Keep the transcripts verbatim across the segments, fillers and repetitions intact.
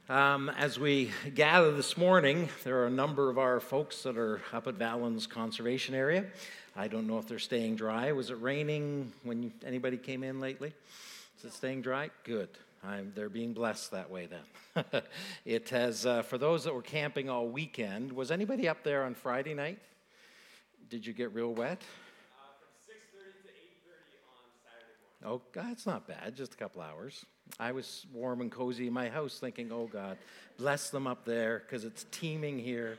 Um, as we gather this morning, there are a number of our folks that are up at Valens Conservation Area. I don't know if they're staying dry. Was it raining when you, anybody came in lately? Is it staying dry? Good. I'm, they're being blessed that way then. It has, uh, for those that were camping all weekend, was anybody up there on Friday night? Did you get real wet? Uh, from six thirty to eight thirty on Saturday morning. Oh, that's not bad, just a couple hours. I was warm and cozy in my house thinking, oh God, bless them up there because it's teeming here.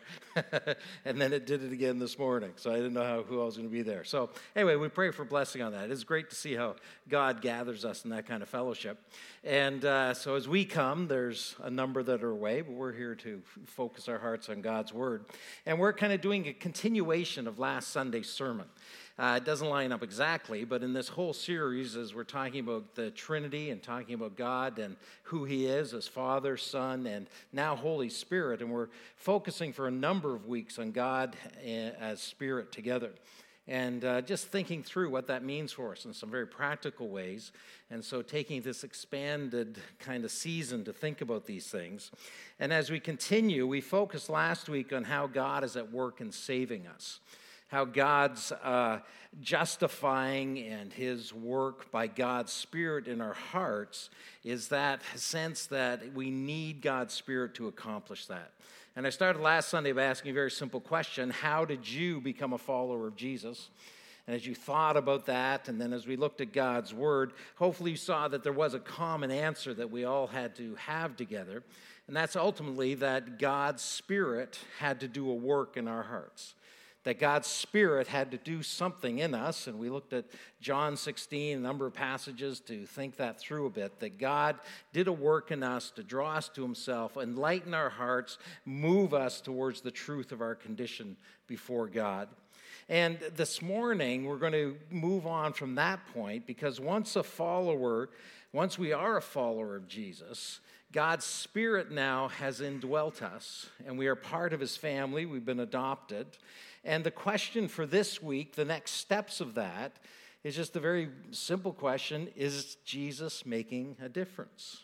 And then it did it again this morning, so I didn't know how, who else was going to be there. So anyway, we pray for blessing on that. It's great to see how God gathers us in that kind of fellowship. And uh, so as we come, there's a number that are away, but we're here to focus our hearts on God's Word. And we're kind of doing a continuation of last Sunday's sermon. Uh, it doesn't line up exactly, but in this whole series, as we're talking about the Trinity and talking about God and who He is as Father, Son, and now Holy Spirit, and we're focusing for a number of weeks on God as Spirit together. And uh, just thinking through what that means for us in some very practical ways. And so taking this expanded kind of season to think about these things. And as we continue, we focused last week on how God is at work in saving us. How God's uh, justifying and His work by God's Spirit in our hearts is that sense that we need God's Spirit to accomplish that. And I started last Sunday by asking a very simple question: how did you become a follower of Jesus? And as you thought about that, and then as we looked at God's Word, hopefully you saw that there was a common answer that we all had to have together. And that's ultimately that God's Spirit had to do a work in our hearts. That God's Spirit had to do something in us, and we looked at John sixteen, a number of passages to think that through a bit, that God did a work in us to draw us to Himself, enlighten our hearts, move us towards the truth of our condition before God. And this morning, we're going to move on from that point, because once a follower, once we are a follower of Jesus, God's Spirit now has indwelt us, and we are part of His family. We've been adopted. And the question for this week, the next steps of that, is just a very simple question: is Jesus making a difference?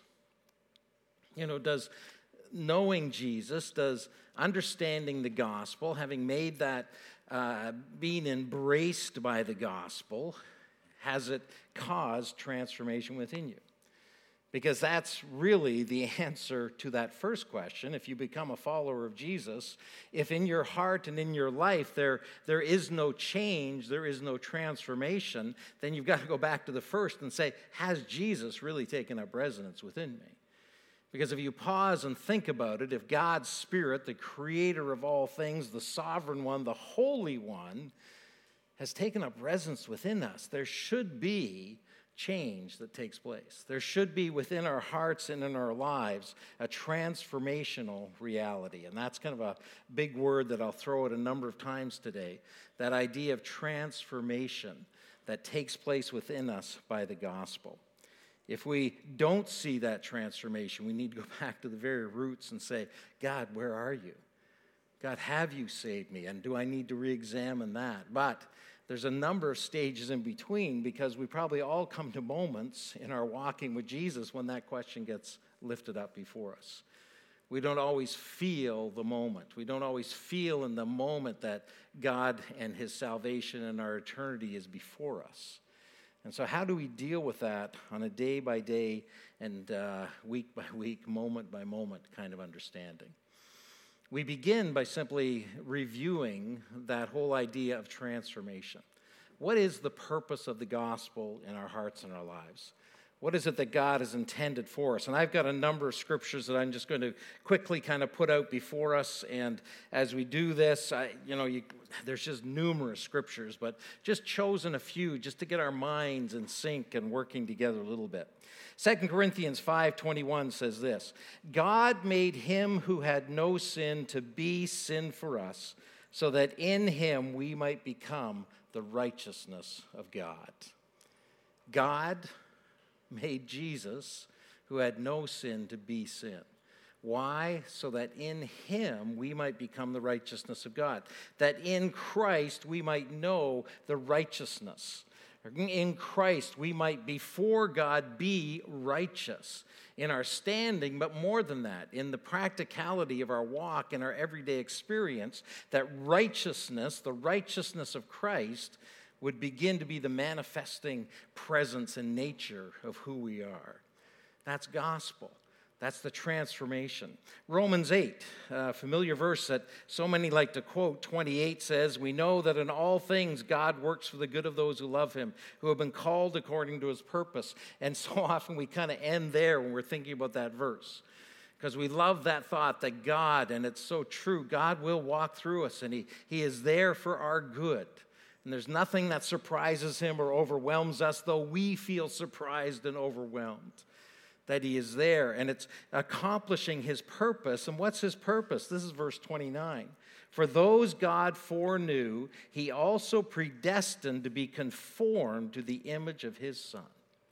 You know, does knowing Jesus, does understanding the gospel, having made that, uh, being embraced by the gospel, has it caused transformation within you? Because that's really the answer to that first question. If you become a follower of Jesus, if in your heart and in your life there, there is no change, there is no transformation, then you've got to go back to the first and say, has Jesus really taken up residence within me? Because if you pause and think about it, if God's Spirit, the creator of all things, the sovereign one, the holy one, has taken up residence within us, there should be change that takes place. There should be within our hearts and in our lives a transformational reality. And that's kind of a big word that I'll throw at a number of times today. That idea of transformation that takes place within us by the gospel. If we don't see that transformation, we need to go back to the very roots and say, God, where are you? God, have you saved me? And do I need to re-examine that? But there's a number of stages in between, because we probably all come to moments in our walking with Jesus when that question gets lifted up before us. We don't always feel the moment. We don't always feel in the moment that God and His salvation and our eternity is before us. And so how do we deal with that on a day-by-day and uh, week-by-week, moment-by-moment kind of understanding? We begin by simply reviewing that whole idea of transformation. What is the purpose of the gospel in our hearts and our lives? What is it that God has intended for us? And I've got a number of scriptures that I'm just going to quickly kind of put out before us. And as we do this, I, you know, you, there's just numerous scriptures, but just chosen a few just to get our minds in sync and working together a little bit. Second Corinthians five twenty-one says this: God made Him who had no sin to be sin for us, so that in Him we might become the righteousness of God. God made Jesus, who had no sin, to be sin. Why? So that in Him we might become the righteousness of God. That in Christ we might know the righteousness. In Christ, we might before God be righteous in our standing, but more than that, in the practicality of our walk and our everyday experience, that righteousness, the righteousness of Christ, would begin to be the manifesting presence and nature of who we are. That's gospel. That's the transformation. Romans eight, a familiar verse that so many like to quote, twenty-eight says, "We know that in all things God works for the good of those who love him, who have been called according to his purpose." And so often we kind of end there when we're thinking about that verse, because we love that thought that God, and it's so true, God will walk through us, and he, he is there for our good. And there's nothing that surprises him or overwhelms us, though we feel surprised and overwhelmed. That he is there, and it's accomplishing his purpose. And what's his purpose? This is verse twenty-nine. "For those God foreknew, he also predestined to be conformed to the image of his Son."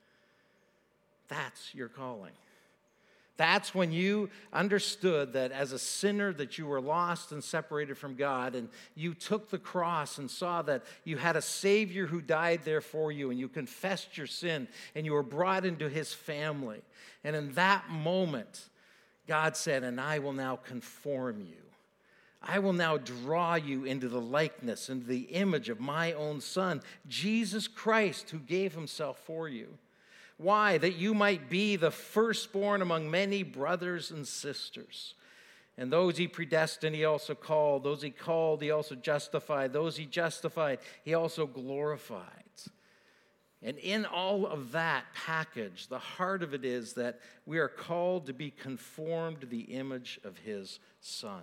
That's your calling. That's when you understood that as a sinner that you were lost and separated from God, and you took the cross and saw that you had a Savior who died there for you, and you confessed your sin, and you were brought into his family. And in that moment, God said, "And I will now conform you. I will now draw you into the likeness, into the image of my own Son, Jesus Christ, who gave himself for you." Why? That you might be the firstborn among many brothers and sisters. "And those he predestined, he also called. Those he called, he also justified. Those he justified, he also glorified." And in all of that package, the heart of it is that we are called to be conformed to the image of his Son.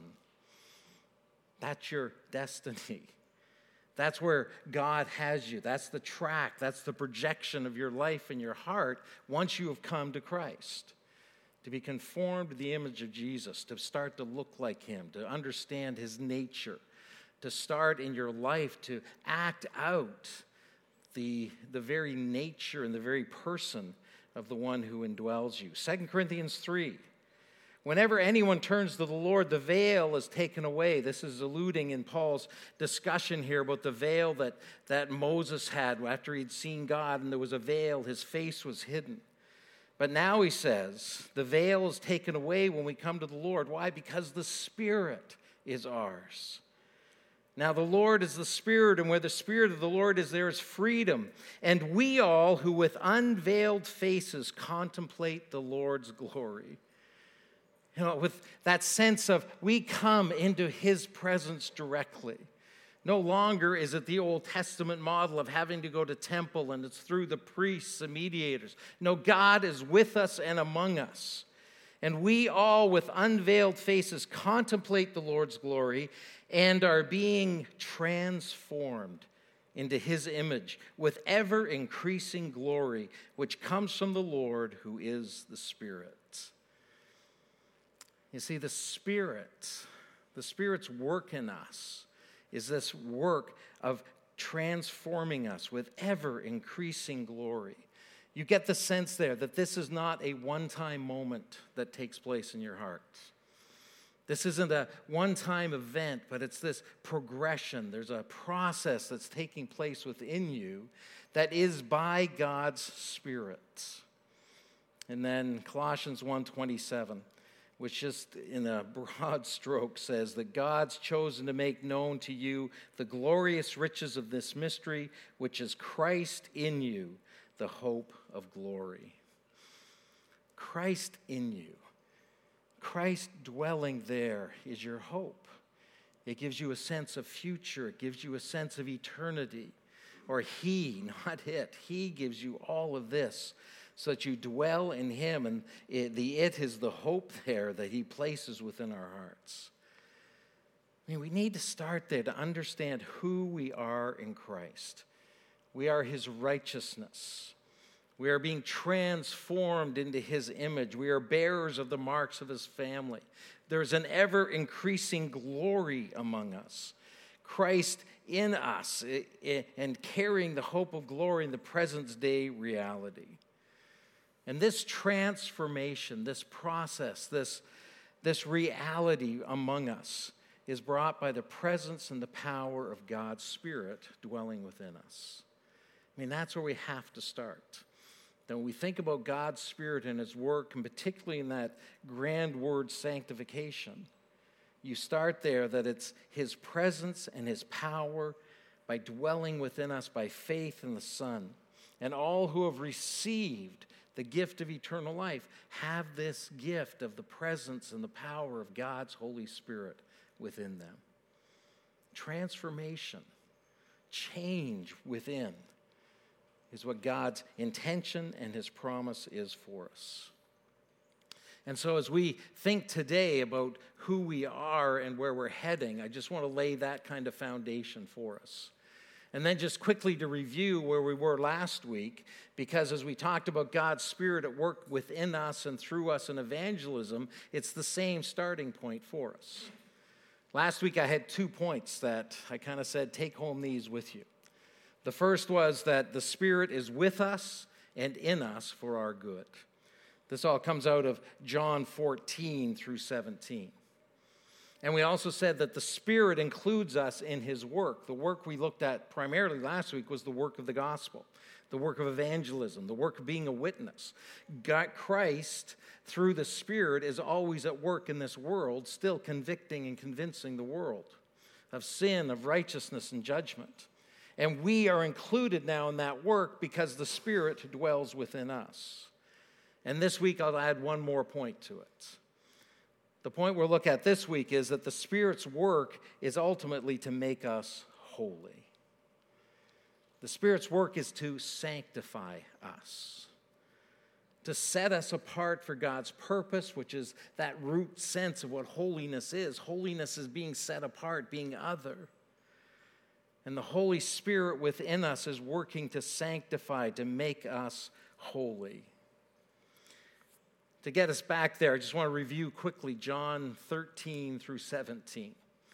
That's your destiny. That's where God has you. That's the track. That's the projection of your life and your heart once you have come to Christ. To be conformed to the image of Jesus, to start to look like him, to understand his nature, to start in your life to act out the, the very nature and the very person of the one who indwells you. Second Corinthians three. "Whenever anyone turns to the Lord, the veil is taken away." This is alluding in Paul's discussion here about the veil that, that Moses had after he'd seen God, and there was a veil, his face was hidden. But now he says, the veil is taken away when we come to the Lord. Why? Because the Spirit is ours. Now the Lord is the Spirit, and where the Spirit of the Lord is, there is freedom. And we all who with unveiled faces contemplate the Lord's glory. You know, with that sense of we come into his presence directly. No longer is it the Old Testament model of having to go to temple and it's through the priests and mediators. No, God is with us and among us. And we all with unveiled faces contemplate the Lord's glory and are being transformed into his image with ever increasing glory, which comes from the Lord who is the Spirit. You see, the Spirit, the Spirit's work in us is this work of transforming us with ever-increasing glory. You get the sense there that this is not a one-time moment that takes place in your heart. This isn't a one-time event, but it's this progression. There's a process that's taking place within you that is by God's Spirit. And then Colossians one twenty-seven. Which just in a broad stroke says that God's chosen to make known to you the glorious riches of this mystery, which is Christ in you, the hope of glory. Christ in you. Christ dwelling there is your hope. It gives you a sense of future. It gives you a sense of eternity. Or he, not it. He gives you all of this, so that you dwell in him, and it, the it is the hope there that he places within our hearts. I mean, we need to start there to understand who we are in Christ. We are his righteousness. We are being transformed into his image. We are bearers of the marks of his family. There's an ever-increasing glory among us. Christ in us and carrying the hope of glory in the present day reality. And this transformation, this process, this, this reality among us is brought by the presence and the power of God's Spirit dwelling within us. I mean, that's where we have to start. Then when we think about God's Spirit and His work, and particularly in that grand word sanctification, you start there that it's His presence and His power by dwelling within us by faith in the Son. And all who have received the gift of eternal life have this gift of the presence and the power of God's Holy Spirit within them. Transformation, change within, is what God's intention and His promise is for us. And so as we think today about who we are and where we're heading, I just want to lay that kind of foundation for us. And then just quickly to review where we were last week, because as we talked about God's Spirit at work within us and through us in evangelism, it's the same starting point for us. Last week I had two points that I kind of said, take home these with you. The first was that the Spirit is with us and in us for our good. This all comes out of John fourteen through seventeen. And we also said that the Spirit includes us in His work. The work we looked at primarily last week was the work of the gospel, the work of evangelism, the work of being a witness. God, Christ, through the Spirit, is always at work in this world, still convicting and convincing the world of sin, of righteousness, and judgment. And we are included now in that work because the Spirit dwells within us. And this week I'll add one more point to it. The point we'll look at this week is that the Spirit's work is ultimately to make us holy. The Spirit's work is to sanctify us, to set us apart for God's purpose, which is that root sense of what holiness is. Holiness is being set apart, being other. And the Holy Spirit within us is working to sanctify, to make us holy. To get us back there, I just want to review quickly John thirteen through seventeen.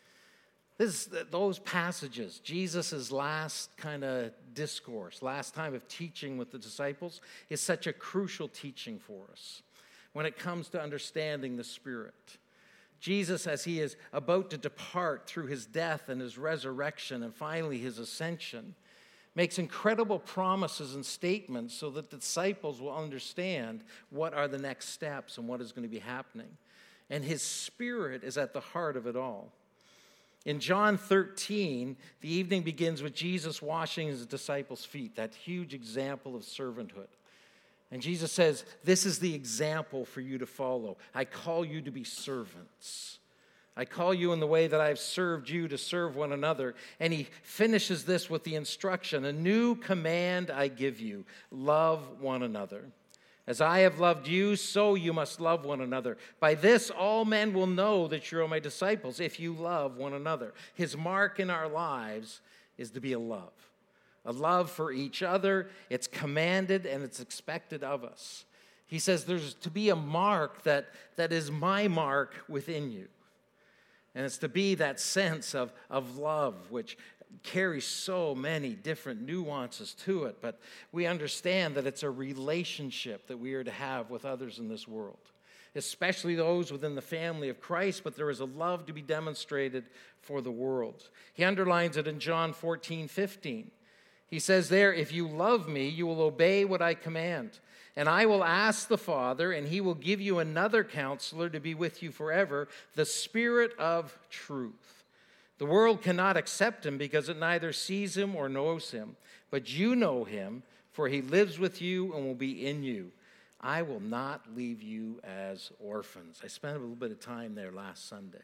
This is those passages, Jesus' last kind of discourse, last time of teaching with the disciples, is such a crucial teaching for us when it comes to understanding the Spirit. Jesus, as He is about to depart through His death and His resurrection and finally His ascension, makes incredible promises and statements so that the disciples will understand what are the next steps and what is going to be happening. And His Spirit is at the heart of it all. In John thirteen, the evening begins with Jesus washing His disciples' feet, that huge example of servanthood. And Jesus says, this is the example for you to follow. I call you to be servants. I call you in the way that I've served you to serve one another. And He finishes this with the instruction, a new command I give you, love one another. As I have loved you, so you must love one another. By this, all men will know that you are my disciples, if you love one another. His mark in our lives is to be a love, a love for each other. It's commanded and it's expected of us. He says there's to be a mark that, that is my mark within you. And it's to be that sense of, of love, which carries so many different nuances to it. But we understand that it's a relationship that we are to have with others in this world, especially those within the family of Christ. But there is a love to be demonstrated for the world. He underlines it in John fourteen fifteen. He says there, if you love me, you will obey what I command. And I will ask the Father, and He will give you another counselor to be with you forever, the Spirit of truth. The world cannot accept Him because it neither sees Him or knows Him. But you know Him, for He lives with you and will be in you. I will not leave you as orphans. I spent a little bit of time there last Sunday.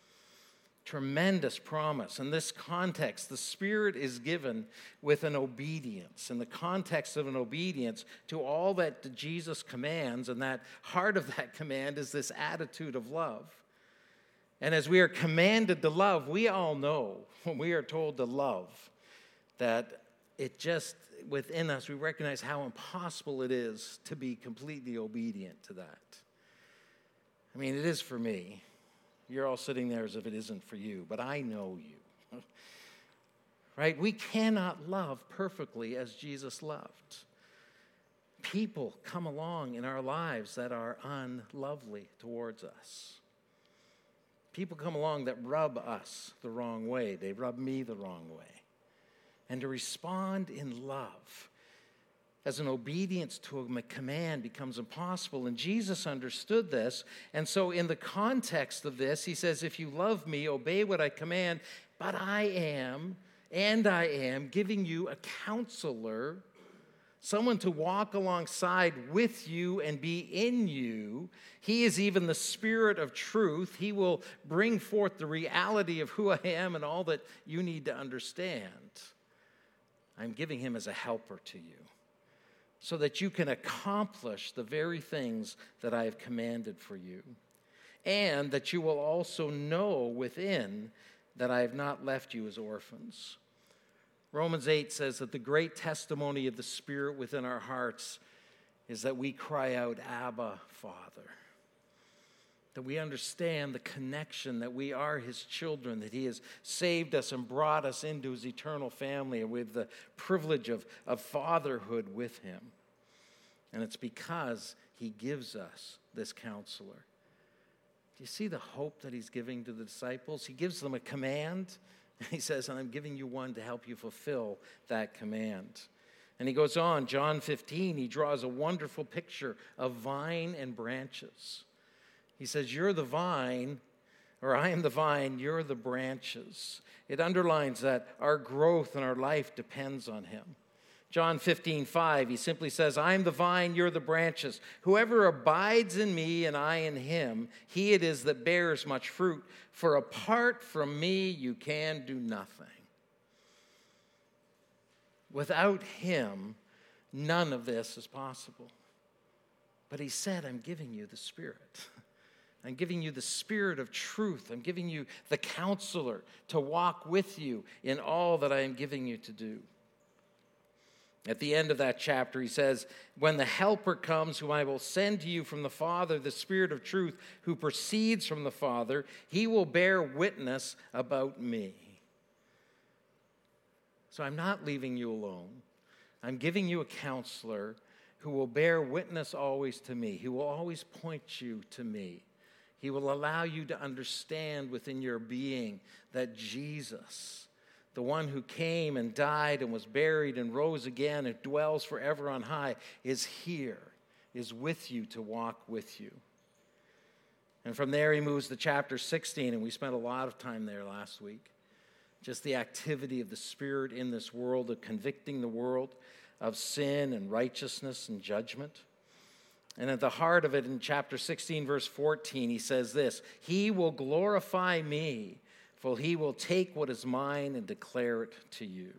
Tremendous promise. In this context, the Spirit is given with an obedience, in the context of an obedience to all that Jesus commands, and that heart of that command is this attitude of love. And as we are commanded to love, we all know when we are told to love that it just, within us, we recognize how impossible it is to be completely obedient to that. I mean, it is for me. You're all sitting there as if it isn't for you, but I know you. Right? We cannot love perfectly as Jesus loved. People come along in our lives that are unlovely towards us. People come along that rub us the wrong way. They rub me the wrong way. And to respond in love as an obedience to a command becomes impossible. And Jesus understood this. And so in the context of this, he says, if you love me, obey what I command. But I am, and I am, giving you a counselor, someone to walk alongside with you and be in you. He is even the Spirit of truth. He will bring forth the reality of who I am and all that you need to understand. I'm giving him as a helper to you, so that you can accomplish the very things that I have commanded for you, and that you will also know within that I have not left you as orphans. Romans eight says that the great testimony of the Spirit within our hearts is that we cry out, Abba, Father. That we understand the connection, that we are his children, that he has saved us and brought us into his eternal family, and we have the privilege of, of fatherhood with him. And it's because he gives us this counselor. Do you see the hope that he's giving to the disciples? He gives them a command, and he says, and I'm giving you one to help you fulfill that command. And he goes on, John fifteen, he draws a wonderful picture of vine and branches. He says, you're the vine, or I am the vine, you're the branches. It underlines that our growth and our life depends on him. John fifteen five, he simply says, I am the vine, you're the branches. Whoever abides in me and I in him, he it is that bears much fruit. For apart from me, you can do nothing. Without him, none of this is possible. But he said, I'm giving you the Spirit. I'm giving you the Spirit of truth. I'm giving you the counselor to walk with you in all that I am giving you to do. At the end of that chapter, he says, when the Helper comes, whom I will send to you from the Father, the Spirit of truth, who proceeds from the Father, he will bear witness about me. So I'm not leaving you alone. I'm giving you a counselor who will bear witness always to me. He will always point you to me. He will allow you to understand within your being that Jesus, the one who came and died and was buried and rose again and dwells forever on high, is here, is with you to walk with you. And from there he moves to chapter sixteen, and we spent a lot of time there last week. Just the activity of the Spirit in this world, of convicting the world of sin and righteousness and judgment. And at the heart of it, in chapter sixteen, verse fourteen, he says this, he will glorify me, for he will take what is mine and declare it to you.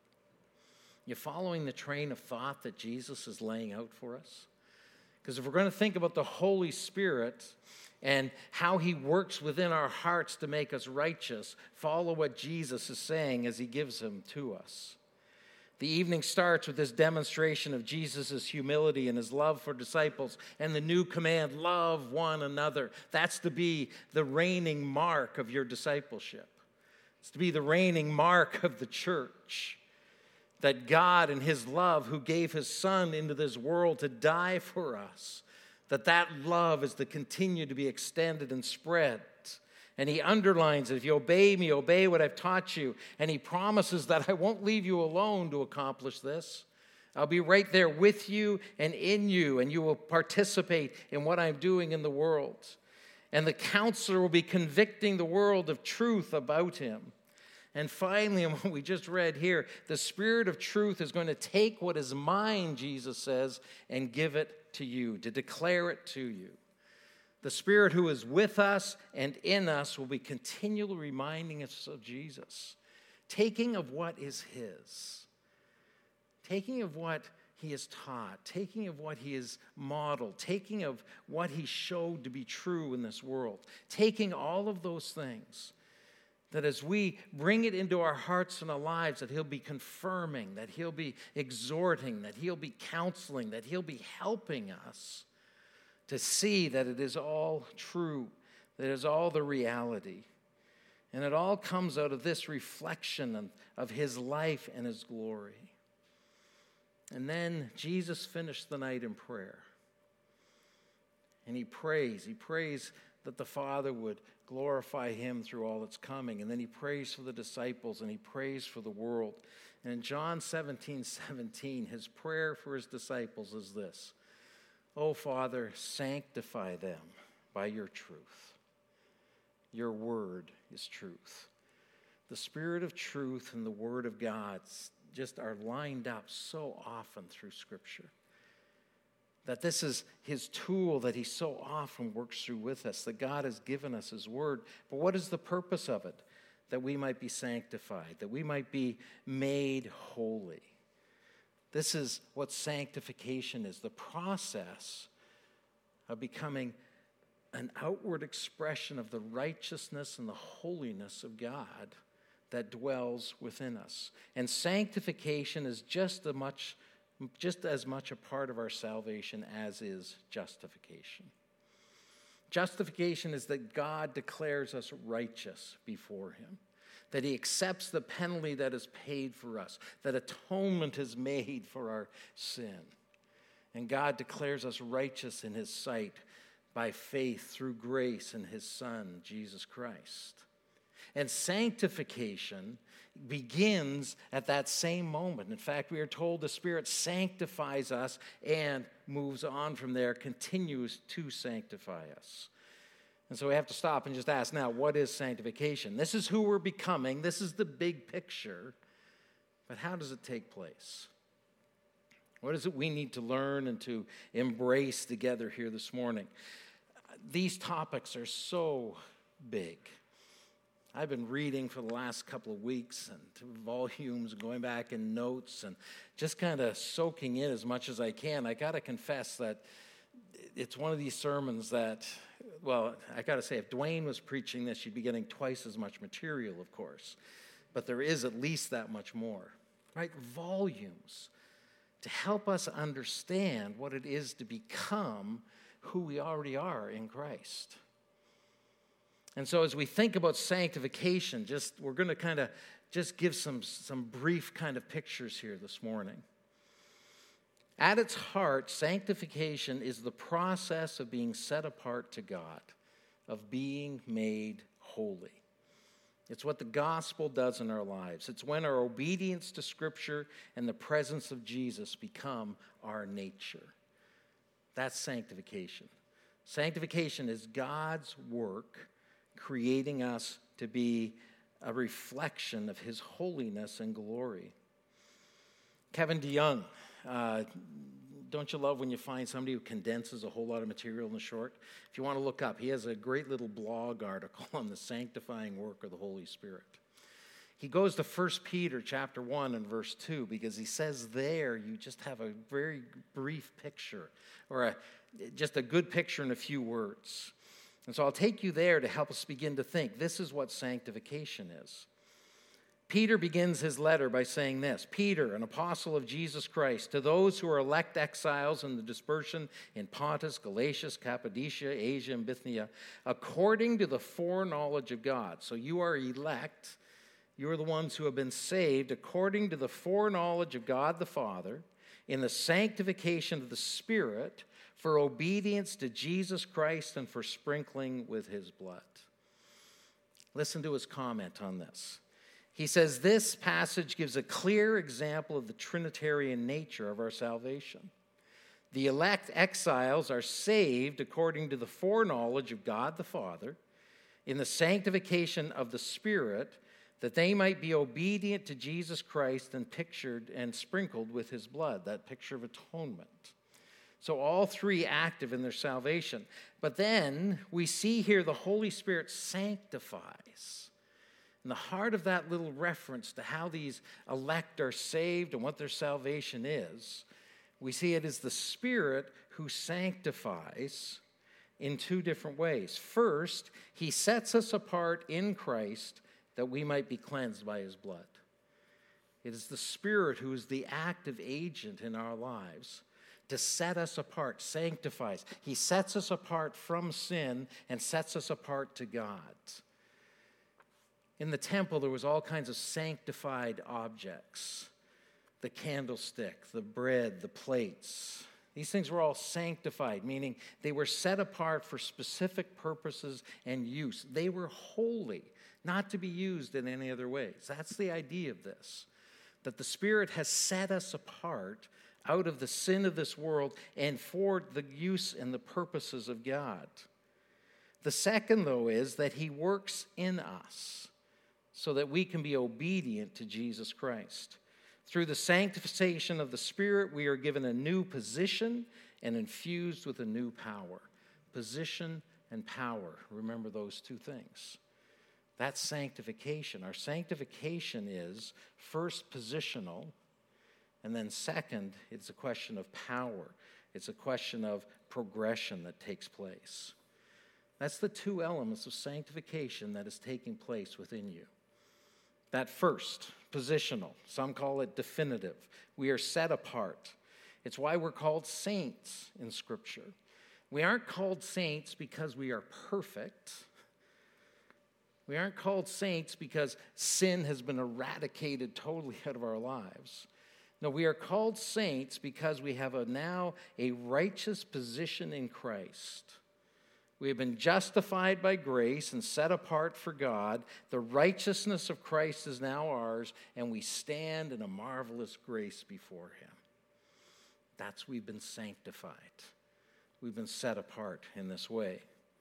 You following the train of thought that Jesus is laying out for us? Because if we're going to think about the Holy Spirit and how he works within our hearts to make us righteous, follow what Jesus is saying as he gives them to us. The evening starts with this demonstration of Jesus' humility and his love for disciples, and the new command, love one another. That's to be the reigning mark of your discipleship. It's to be the reigning mark of the church. That God in his love, who gave his Son into this world to die for us, that that love is to continue to be extended and spread. And he underlines it. If you obey me, obey what I've taught you. And he promises that I won't leave you alone to accomplish this. I'll be right there with you and in you, and you will participate in what I'm doing in the world. And the counselor will be convicting the world of truth about him. And finally, and what we just read here, the Spirit of truth is going to take what is mine, Jesus says, and give it to you, to declare it to you. The Spirit who is with us and in us will be continually reminding us of Jesus, taking of what is his, taking of what he has taught, taking of what he has modeled, taking of what he showed to be true in this world, taking all of those things, that as we bring it into our hearts and our lives, that he'll be confirming, that he'll be exhorting, that he'll be counseling, that he'll be helping us to see that it is all true, that it is all the reality. And it all comes out of this reflection of, of his life and his glory. And then Jesus finished the night in prayer. And he prays. He prays that the Father would glorify him through all that's coming. And then he prays for the disciples and he prays for the world. And in John seventeen seventeen, his prayer for his disciples is this: "Oh, Father, sanctify them by your truth. Your word is truth." The Spirit of truth and the Word of God just are lined up so often through Scripture. That this is his tool that he so often works through with us, that God has given us his word. But what is the purpose of it? That we might be sanctified, that we might be made holy. This is what sanctification is, the process of becoming an outward expression of the righteousness and the holiness of God that dwells within us. And sanctification is just as much just as much a part of our salvation as is justification. Justification is that God declares us righteous before him, that he accepts the penalty that is paid for us, that atonement is made for our sin. And God declares us righteous in his sight by faith through grace in his Son, Jesus Christ. And sanctification begins at that same moment. In fact, we are told the Spirit sanctifies us and moves on from there, continues to sanctify us. And so we have to stop and just ask, now, what is sanctification? This is who we're becoming. This is the big picture. But how does it take place? What is it we need to learn and to embrace together here this morning? These topics are so big. I've been reading for the last couple of weeks and volumes, going back in notes and just kind of soaking in as much as I can. I got to confess that it's one of these sermons that, well, I got to say, if Dwayne was preaching this, you'd be getting twice as much material, of course. But there is at least that much more, right? Volumes to help us understand what it is to become who we already are in Christ. And so as we think about sanctification, just we're going to kind of just give some, some brief kind of pictures here this morning. At its heart, sanctification is the process of being set apart to God, of being made holy. It's what the gospel does in our lives. It's when our obedience to Scripture and the presence of Jesus become our nature. That's sanctification. Sanctification is God's work creating us to be a reflection of his holiness and glory. Kevin DeYoung, uh, don't you love when you find somebody who condenses a whole lot of material in a short? If you want to look up, he has a great little blog article on the sanctifying work of the Holy Spirit. He goes to First Peter chapter one and verse two because he says there you just have a very brief picture or a, just a good picture in a few words. And so I'll take you there to help us begin to think. This is what sanctification is. Peter begins his letter by saying this: Peter, an apostle of Jesus Christ, to those who are elect exiles in the dispersion in Pontus, Galatia, Cappadocia, Asia, and Bithynia, according to the foreknowledge of God. So you are elect. You are the ones who have been saved according to the foreknowledge of God the Father, in the sanctification of the Spirit, for obedience to Jesus Christ and for sprinkling with his blood. Listen to his comment on this. He says, this passage gives a clear example of the Trinitarian nature of our salvation. The elect exiles are saved according to the foreknowledge of God the Father, in the sanctification of the Spirit, that they might be obedient to Jesus Christ and pictured and sprinkled with his blood, that picture of atonement. So all three active in their salvation. But then we see here the Holy Spirit sanctifies. And the heart of that little reference to how these elect are saved and what their salvation is, we see it is the Spirit who sanctifies in two different ways. First, he sets us apart in Christ that we might be cleansed by his blood. It is the Spirit who is the active agent in our lives to set us apart, sanctifies. He sets us apart from sin and sets us apart to God. In the temple, there was all kinds of sanctified objects. The candlestick, the bread, the plates, These things were all sanctified, meaning they were set apart for specific purposes and use. They were holy, not to be used in any other ways. That's the idea of this, that the Spirit has set us apart out of the sin of this world and for the use and the purposes of God. The second, though, is that he works in us so that we can be obedient to Jesus Christ. Through the sanctification of the Spirit, we are given a new position and infused with a new power. Position and power. Remember those two things. That's sanctification. Our sanctification is first positional, and then second, it's a question of power. It's a question of progression that takes place. That's the two elements of sanctification that is taking place within you. That first, positional. Some call it definitive. We are set apart. It's why we're called saints in Scripture. We aren't called saints because we are perfect. We aren't called saints because sin has been eradicated totally out of our lives. No, we are called saints because we have a now a righteous position in Christ. We have been justified by grace and set apart for God. The righteousness of Christ is now ours, and we stand in a marvelous grace before him. That's we've been sanctified. We've been set apart in this way.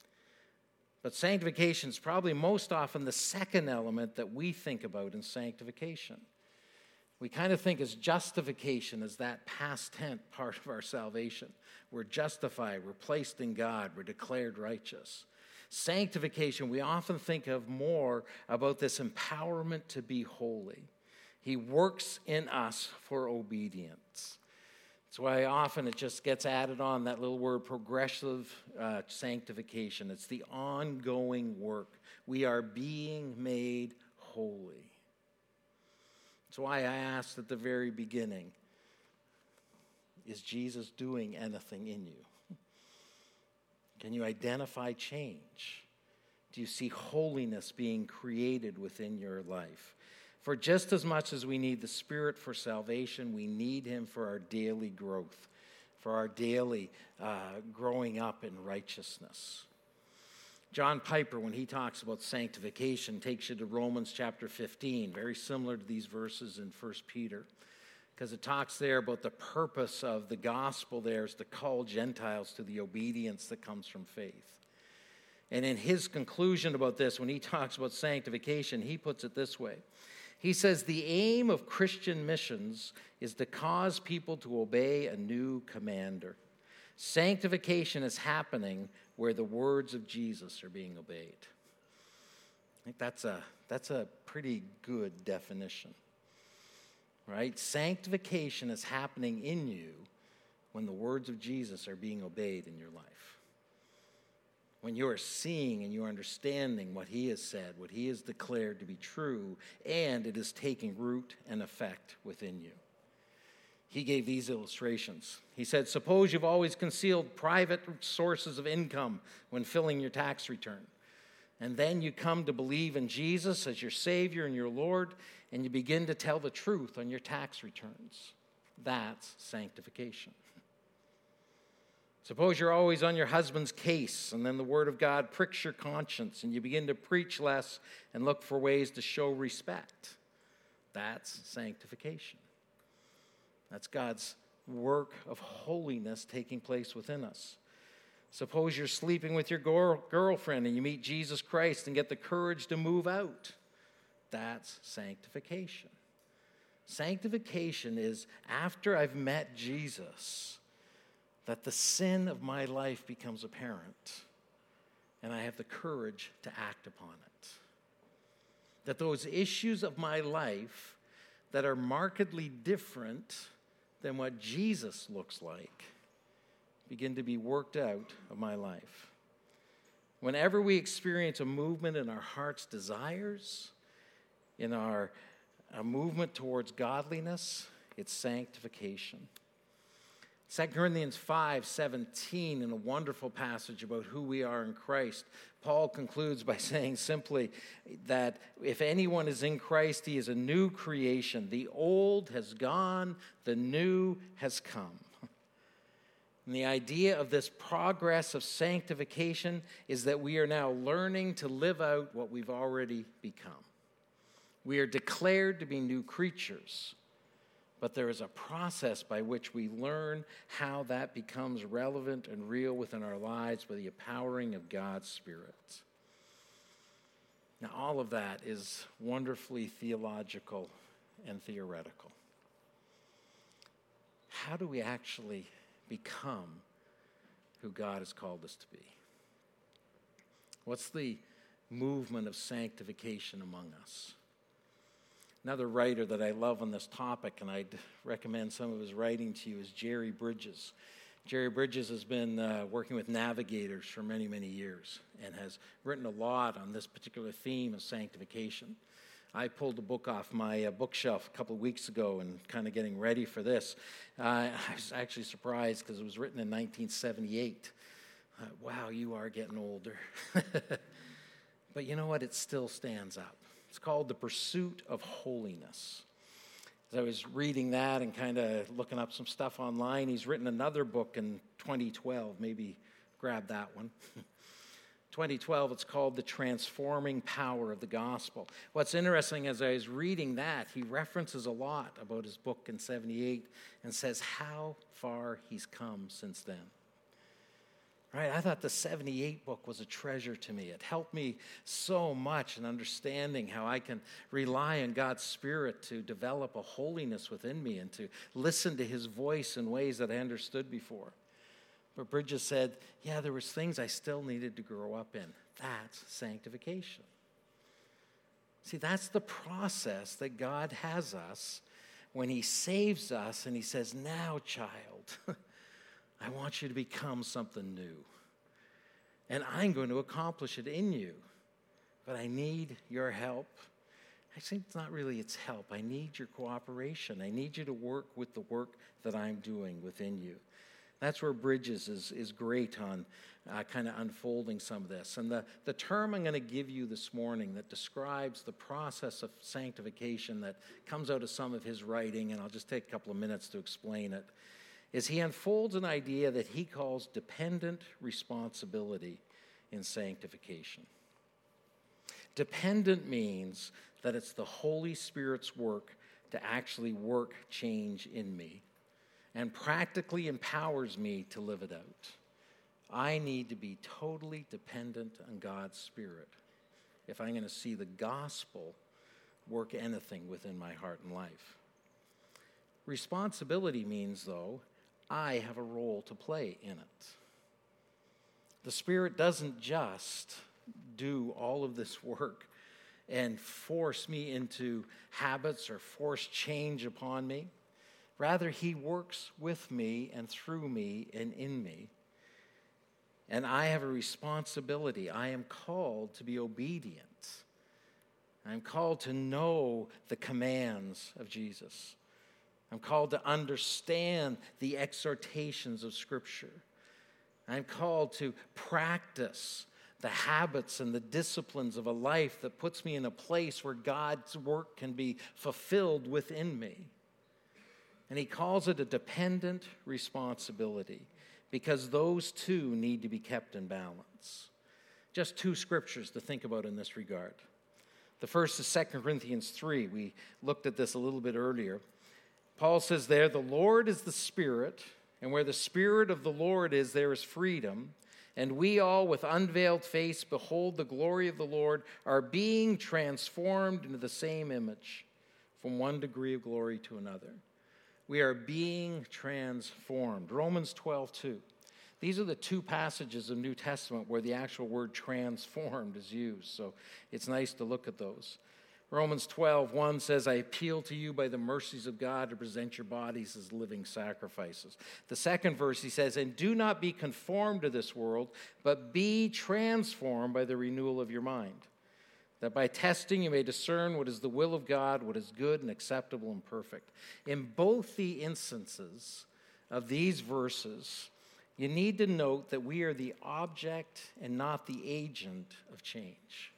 But sanctification is probably most often the second element that we think about in sanctification. We kind of think as justification as that past tense part of our salvation. We're justified, we're placed in God, we're declared righteous. Sanctification, we often think of more about this empowerment to be holy. He works in us for obedience. That's why often it just gets added on, that little word, progressive uh, sanctification. It's the ongoing work. We are being made holy. That's why I asked at the very beginning, is Jesus doing anything in you? Can you identify change? Do you see holiness being created within your life? For just as much as we need the Spirit for salvation, we need him for our daily growth, for our daily uh, growing up in righteousness. John Piper, when he talks about sanctification, takes you to Romans chapter fifteen, very similar to these verses in First Peter, because it talks there about the purpose of the gospel there is to call Gentiles to the obedience that comes from faith. And in his conclusion about this, when he talks about sanctification, he puts it this way. He says, the aim of Christian missions is to cause people to obey a new commander. Sanctification is happening where the words of Jesus are being obeyed. I think that's a, that's a pretty good definition, right? Sanctification is happening in you when the words of Jesus are being obeyed in your life. When you are seeing and you are understanding what he has said, what he has declared to be true, and it is taking root and effect within you. He gave these illustrations. He said, suppose you've always concealed private sources of income when filling your tax return. And then you come to believe in Jesus as your Savior and your Lord, and you begin to tell the truth on your tax returns. That's sanctification. Suppose you're always on your husband's case, and then the Word of God pricks your conscience, and you begin to preach less and look for ways to show respect. That's sanctification. That's God's work of holiness taking place within us. Suppose you're sleeping with your girl, girlfriend and you meet Jesus Christ and get the courage to move out. That's sanctification. Sanctification is after I've met Jesus, that the sin of my life becomes apparent and I have the courage to act upon it. That those issues of my life that are markedly different than what Jesus looks like begin to be worked out of my life. Whenever we experience a movement in our heart's desires, in our a movement towards godliness, it's sanctification. Second Corinthians five seventeen, in a wonderful passage about who we are in Christ, Paul concludes by saying simply that if anyone is in Christ, he is a new creation. The old has gone, the new has come. And the idea of this progress of sanctification is that we are now learning to live out what we've already become. We are declared to be new creatures, but there is a process by which we learn how that becomes relevant and real within our lives by the empowering of God's Spirit. Now, all of that is wonderfully theological and theoretical. How do we actually become who God has called us to be? What's the movement of sanctification among us? Another writer that I love on this topic, and I'd recommend some of his writing to you, is Jerry Bridges. Jerry Bridges has been uh, working with navigators for many, many years and has written a lot on this particular theme of sanctification. I pulled a book off my uh, bookshelf a couple of weeks ago and kind of getting ready for this. Uh, I was actually surprised because it was written in nineteen seventy-eight. Uh, wow, you are getting older. But you know what? It still stands up. It's called The Pursuit of Holiness. As I was reading that and kind of looking up some stuff online, he's written another book in twenty twelve. Maybe grab that one. twenty twelve, it's called The Transforming Power of the Gospel. What's interesting, as I was reading that, he references a lot about his book in seventy-eight and says how far he's come since then. Right? I thought the seventy-eight book was a treasure to me. It helped me so much in understanding how I can rely on God's Spirit to develop a holiness within me and to listen to his voice in ways that I understood before. But Bridges said, yeah, there was things I still needed to grow up in. That's sanctification. See, that's the process that God has us when he saves us and he says, now, child, I want you to become something new. And I'm going to accomplish it in you. But I need your help. Actually, it's not really its help. I need your cooperation. I need you to work with the work that I'm doing within you. That's where Bridges is, is great on uh, kind of unfolding some of this. And the, the term I'm going to give you this morning that describes the process of sanctification that comes out of some of his writing, and I'll just take a couple of minutes to explain it, is he unfolds an idea that he calls dependent responsibility in sanctification. Dependent means that it's the Holy Spirit's work to actually work change in me and practically empowers me to live it out. I need to be totally dependent on God's Spirit if I'm going to see the gospel work anything within my heart and life. Responsibility means, though, I have a role to play in it. The Spirit doesn't just do all of this work and force me into habits or force change upon me. Rather, he works with me and through me and in me. And I have a responsibility. I am called to be obedient. I'm called to know the commands of Jesus. I'm called to understand the exhortations of Scripture. I'm called to practice the habits and the disciplines of a life that puts me in a place where God's work can be fulfilled within me. And he calls it a dependent responsibility because those two need to be kept in balance. Just two scriptures to think about in this regard. The first is Second Corinthians three. We looked at this a little bit earlier. Paul says there, the Lord is the Spirit, and where the Spirit of the Lord is, there is freedom. And we all, with unveiled face, behold the glory of the Lord, are being transformed into the same image, from one degree of glory to another. We are being transformed. Romans twelve two. These are the two passages of New Testament where the actual word transformed is used. So it's nice to look at those. Romans twelve one says, I appeal to you by the mercies of God to present your bodies as living sacrifices. The second verse, he says, and do not be conformed to this world, but be transformed by the renewal of your mind, that by testing you may discern what is the will of God, what is good and acceptable and perfect. In both the instances of these verses, you need to note that we are the object and not the agent of change.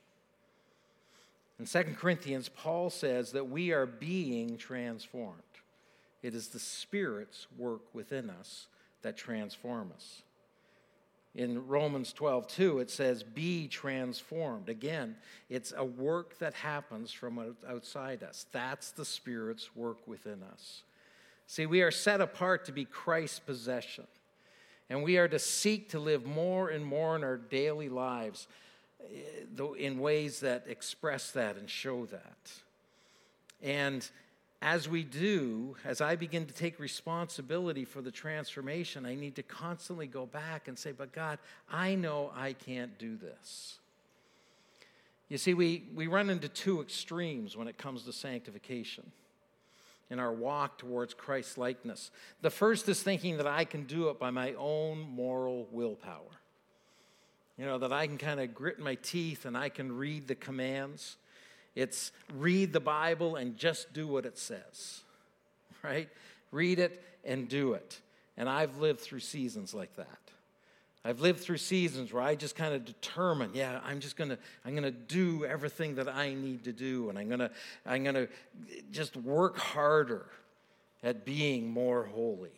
In Second Corinthians, Paul says that we are being transformed. It is the Spirit's work within us that transform us. In Romans twelve two, it says, be transformed. Again, it's a work that happens from outside us. That's the Spirit's work within us. See, we are set apart to be Christ's possession. And we are to seek to live more and more in our daily lives in ways that express that and show that. And as we do, as I begin to take responsibility for the transformation, I need to constantly go back and say, but God, I know I can't do this. You see, we, we run into two extremes when it comes to sanctification in our walk towards Christ's likeness. The first is thinking that I can do it by my own moral willpower. You know, that I can kind of grit my teeth and I can read the commands. It's read the Bible and just do what it says, right? Read it and do it. And I've lived through seasons like that. I've lived through seasons where I just kind of determine, yeah, I'm just gonna, I'm gonna do everything that I need to do, and I'm gonna, I'm gonna just work harder at being more holy.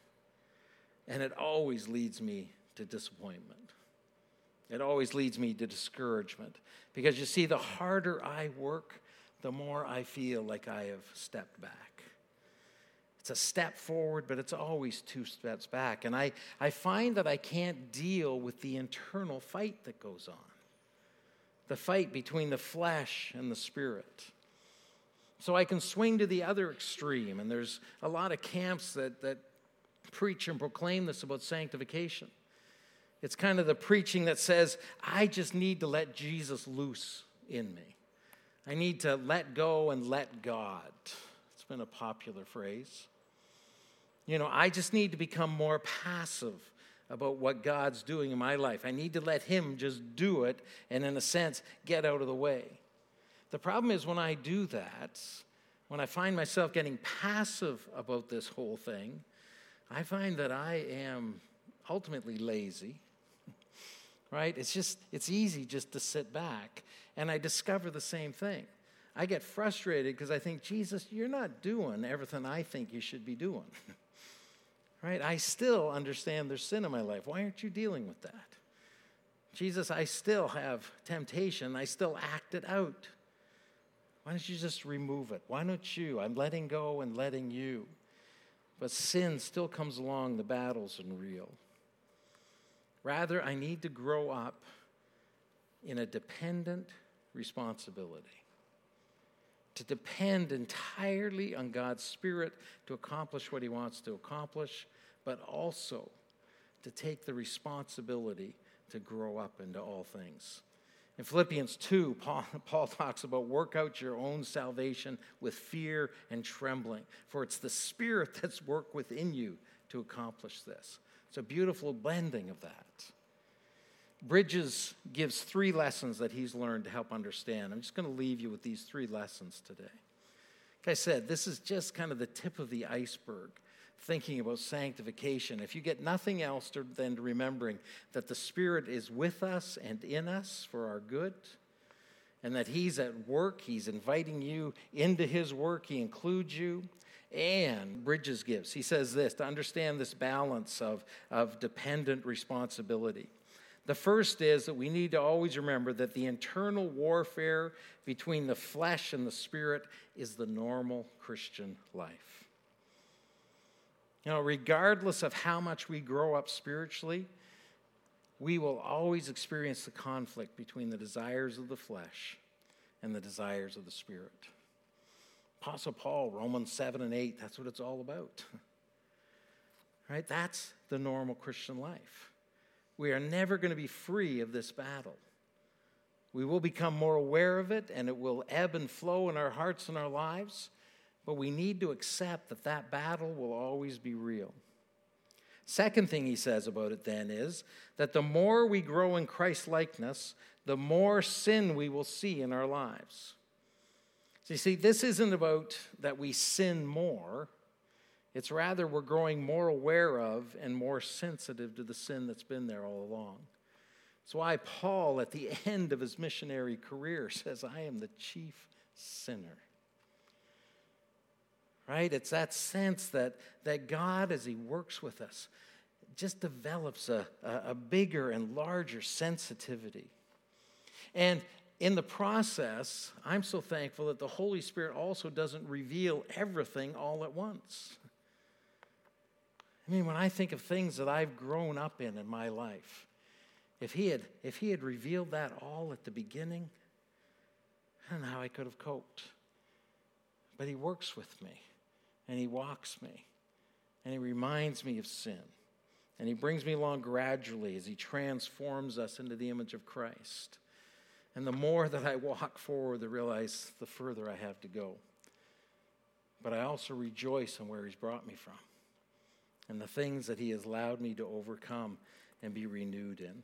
And it always leads me to disappointment. It always leads me to discouragement. Because you see, the harder I work, the more I feel like I have stepped back. It's a step forward, but it's always two steps back. And I, I find that I can't deal with the internal fight that goes on. The fight between the flesh and the spirit. So I can swing to the other extreme. And there's a lot of camps that, that preach and proclaim this about sanctification. It's kind of the preaching that says, I just need to let Jesus loose in me. I need to let go and let God. It's been a popular phrase. You know, I just need to become more passive about what God's doing in my life. I need to let him just do it and, in a sense, get out of the way. The problem is when I do that, when I find myself getting passive about this whole thing, I find that I am ultimately lazy. Right? It's just, it's easy just to sit back. And I discover the same thing. I get frustrated because I think, Jesus, you're not doing everything I think you should be doing. Right? I still understand there's sin in my life. Why aren't you dealing with that? Jesus, I still have temptation. I still act it out. Why don't you just remove it? Why don't you? I'm letting go and letting you. But sin still comes along. The battles are real. Rather, I need to grow up in a dependent responsibility. To depend entirely on God's Spirit to accomplish what he wants to accomplish, but also to take the responsibility to grow up into all things. In Philippians two, Paul, Paul talks about work out your own salvation with fear and trembling, for it's the Spirit that's worked within you to accomplish this. It's a beautiful blending of that. Bridges gives three lessons that he's learned to help understand. I'm just going to leave you with these three lessons today. Like I said, this is just kind of the tip of the iceberg, thinking about sanctification. If you get nothing else to, than remembering that the Spirit is with us and in us for our good, and that he's at work, he's inviting you into his work, he includes you. And Bridges gives, he says this, to understand this balance of, of dependent responsibility. The first is that we need to always remember that the internal warfare between the flesh and the spirit is the normal Christian life. You know, regardless of how much we grow up spiritually, we will always experience the conflict between the desires of the flesh and the desires of the spirit. Apostle Paul, Romans seven and eight, that's what it's all about. Right? That's the normal Christian life. We are never going to be free of this battle. We will become more aware of it, and it will ebb and flow in our hearts and our lives, but we need to accept that that battle will always be real. Second thing he says about it then is that the more we grow in Christ-likeness, the more sin we will see in our lives. So you see, this isn't about that we sin more. It's rather we're growing more aware of and more sensitive to the sin that's been there all along. That's why Paul, at the end of his missionary career, says, I am the chief sinner. Right? It's that sense that, that God, as he works with us, just develops a, a, a bigger and larger sensitivity. And in the process, I'm so thankful that the Holy Spirit also doesn't reveal everything all at once. I mean, when I think of things that I've grown up in in my life, if he had, if he had revealed that all at the beginning, I don't know how I could have coped. But he works with me, and he walks me, and he reminds me of sin, and he brings me along gradually as he transforms us into the image of Christ. And the more that I walk forward, I realize the further I have to go. But I also rejoice in where he's brought me from and the things that he has allowed me to overcome and be renewed in.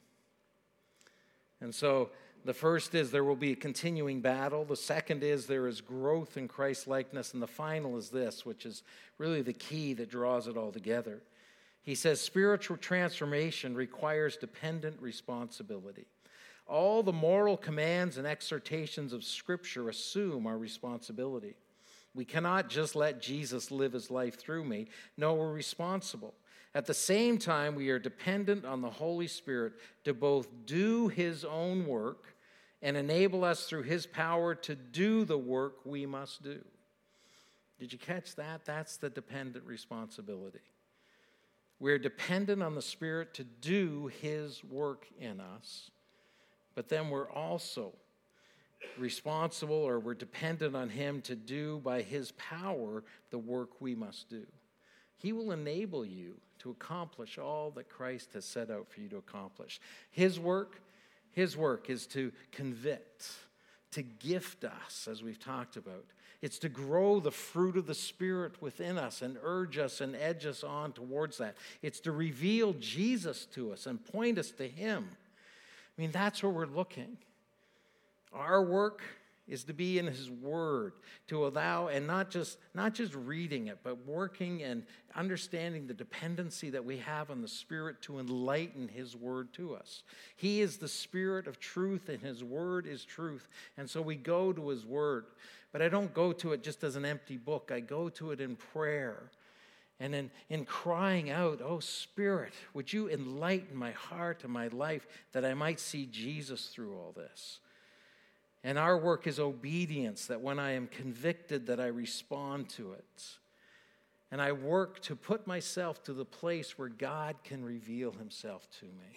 And so the first is there will be a continuing battle. The second is there is growth in Christ's likeness. And the final is this, which is really the key that draws it all together. He says spiritual transformation requires dependent responsibility. All the moral commands and exhortations of Scripture assume our responsibility. We cannot just let Jesus live his life through me. No, we're responsible. At the same time, we are dependent on the Holy Spirit to both do his own work and enable us through his power to do the work we must do. Did you catch that? That's the dependent responsibility. We're dependent on the Spirit to do his work in us, but then we're also responsible, or we're dependent on him to do by his power the work we must do. He will enable you to accomplish all that Christ has set out for you to accomplish. His work, his work is to convict, to gift us, as we've talked about. It's to grow the fruit of the Spirit within us and urge us and edge us on towards that. It's to reveal Jesus to us and point us to him. I mean, that's where we're looking. Our work is to be in his word, to allow, and not just not just reading it, but working and understanding the dependency that we have on the Spirit to enlighten his word to us. He is the Spirit of truth, and his word is truth. And so we go to his word. But I don't go to it just as an empty book. I go to it in prayer. And in, in crying out, oh, Spirit, would you enlighten my heart and my life that I might see Jesus through all this? And our work is obedience, that when I am convicted that I respond to it. And I work to put myself to the place where God can reveal himself to me.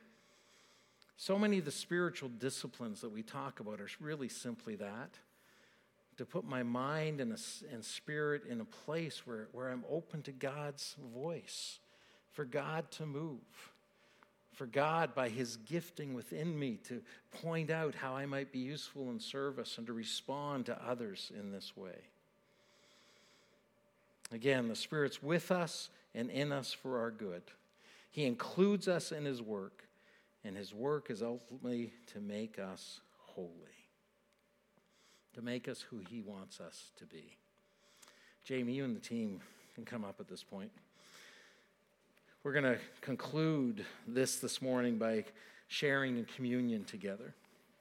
So many of the spiritual disciplines that we talk about are really simply that. To put my mind and, a, and spirit in a place where, where I'm open to God's voice, for God to move. For God, by his gifting within me, to point out how I might be useful in service and to respond to others in this way. Again, the Spirit's with us and in us for our good. He includes us in his work, and his work is ultimately to make us holy, to make us who he wants us to be. Jamie, you and the team can come up at this point. We're going to conclude this this morning by sharing in communion together.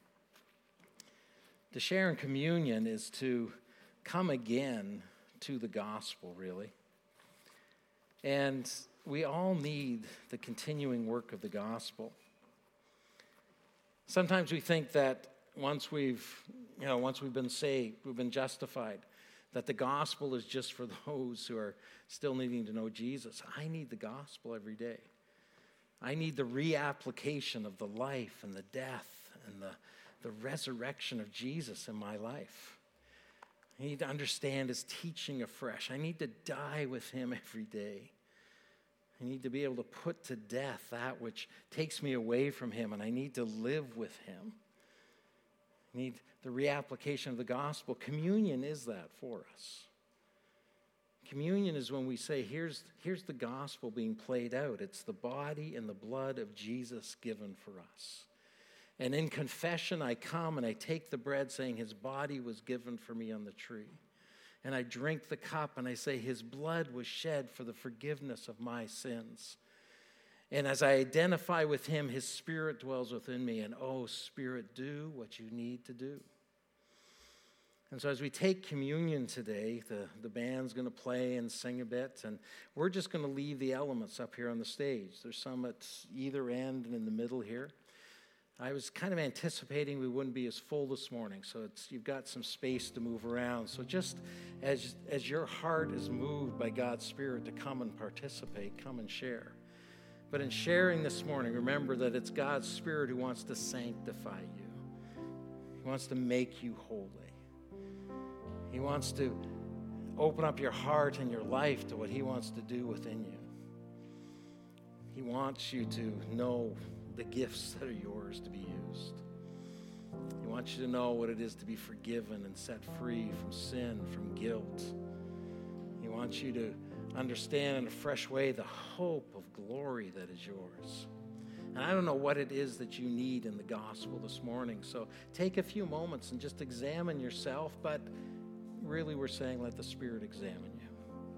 To share in communion is to come again to the gospel, really. And we all need the continuing work of the gospel. Sometimes we think that once we've, you know, once we've been saved, we've been justified, that the gospel is just for those who are still needing to know Jesus. I need the gospel every day. I need the reapplication of the life and the death and the, the resurrection of Jesus in my life. I need to understand his teaching afresh. I need to die with him every day. I need to be able to put to death that which takes me away from him, and I need to live with him. I need the reapplication of the gospel. Communion is that for us. Communion is when we say, here's, here's the gospel being played out. It's the body and the blood of Jesus given for us. And in confession, I come and I take the bread saying his body was given for me on the tree. And I drink the cup and I say his blood was shed for the forgiveness of my sins. And as I identify with him, his Spirit dwells within me. And oh, Spirit, do what you need to do. And so as we take communion today, the, the band's going to play and sing a bit, and we're just going to leave the elements up here on the stage. There's some at either end and in the middle here. I was kind of anticipating we wouldn't be as full this morning, so it's, you've got some space to move around. So just as, as your heart is moved by God's Spirit to come and participate, come and share. But in sharing this morning, remember that it's God's Spirit who wants to sanctify you. He wants to make you holy. He wants to open up your heart and your life to what He wants to do within you. He wants you to know the gifts that are yours to be used. He wants you to know what it is to be forgiven and set free from sin, from guilt. He wants you to understand in a fresh way the hope of glory that is yours. And I don't know what it is that you need in the gospel this morning, so take a few moments and just examine yourself, but really we're saying let the Spirit examine you.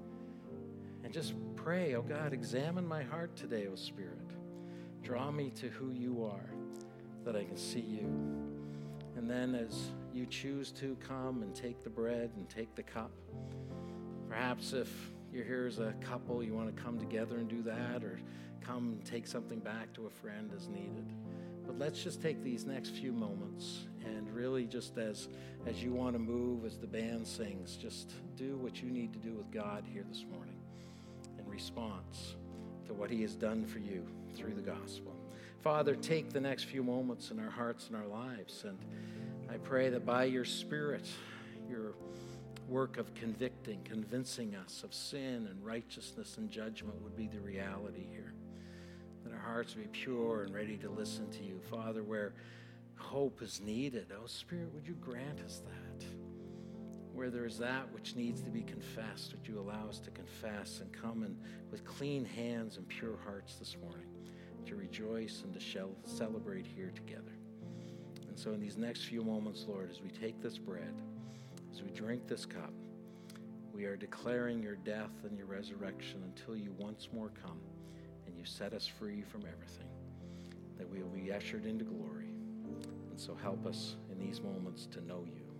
And just pray, oh God, examine my heart today, oh Spirit. Draw me to who you are, that I can see you. And then as you choose to come and take the bread and take the cup, perhaps if you're here as a couple, you want to come together and do that, or come and take something back to a friend as needed. But let's just take these next few moments and really just as, as you want to move, as the band sings, just do what you need to do with God here this morning in response to what He has done for you through the gospel. Father, take the next few moments in our hearts and our lives, and I pray that by your Spirit, your work of convicting, convincing us of sin and righteousness and judgment would be the reality here. That our hearts would be pure and ready to listen to you. Father, where hope is needed, oh Spirit, would you grant us that? Where there is that which needs to be confessed, would you allow us to confess and come and with clean hands and pure hearts this morning to rejoice and to shel- celebrate here together. And so in these next few moments, Lord, as we take this bread, as we drink this cup, we are declaring your death and your resurrection until you once more come and you set us free from everything, that we will be ushered into glory. And so help us in these moments to know you.